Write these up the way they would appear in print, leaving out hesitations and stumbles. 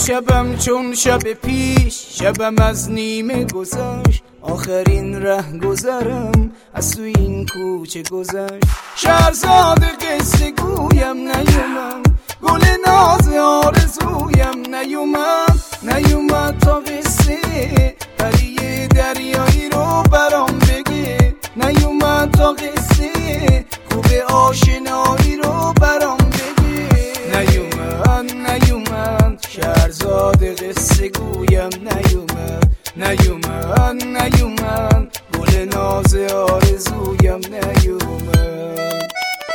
شبم چون شب پیش، شبم از نیمه گذشت، آخرین ره گذرم از تو این کوچه گذشت. شهرزاد قصه گویم نیومد، گل ناز آرزویم نیومد تا قصه پری دریایی رو برام بگه، نیومد تا قصه خوب آشنایی رو برام بگه. نیومد شهرزاد قصه گویم نیومد گل ناز آرزویم نیومد.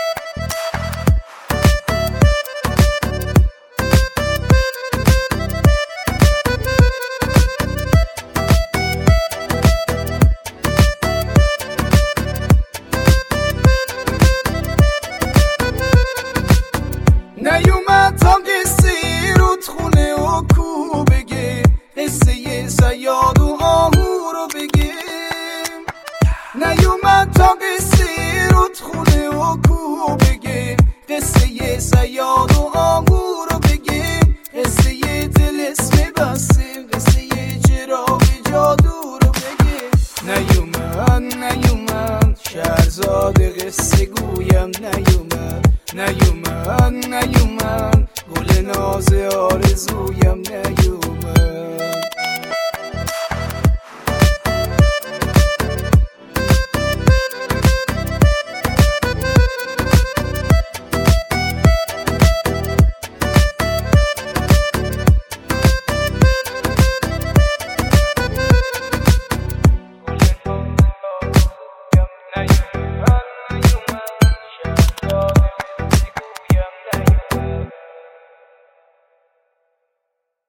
نیومد تا قصه رودخونه و کو بگه، قصه صیاد و آهو رو بگه. نیومد تا قصه رودخونه و کو بگه، قصه صیاد و آهو رو بگه. قصه طلسم بسته، قصه چراغ جادو رو بگه. نیومد شهرزاد قصه گویم نیومد گل ناز آرزویم نیومد.